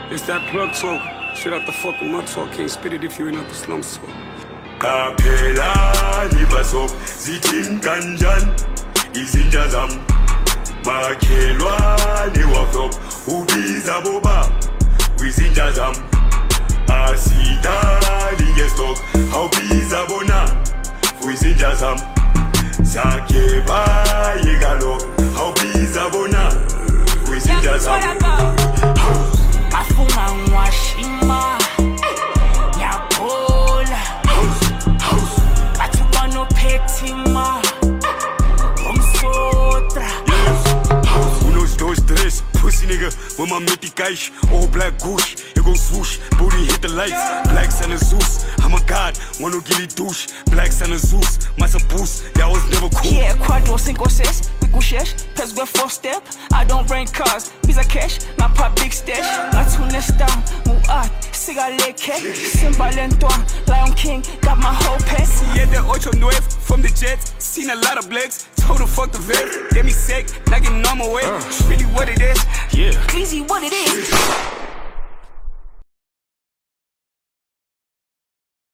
It's that plug talk. Shit out the fucking mud talk. Can't spit it if you ain't out the slums talk. Kapela libasok zitin kanjan izinja zam makhelwane wafop ubiza boba wizinja zam asida lingestok hawbiza bona wizinja zam zakhe bayekalo hawbiza bona wizinja zam afunga ngwashima nyabola batubano petima umsotra unos dos tres pussy nigga with my mitty cash all black goosh it goes swoosh booty hit the lights black Santa Zeus I'm a god wanna give it douche black Santa Zeus massa boost that was never cool yeah quadro cinco seis kushesh pes go 4-step I don't bring cars visa cash my pop big stash ngathunesta muat sigaleke Simba lento Lion King got my whole pass yeah the 8-9 from the Jets seen a lot of blacks told her fuck the vet get me sick like in normal way really what it is yeah easy what it is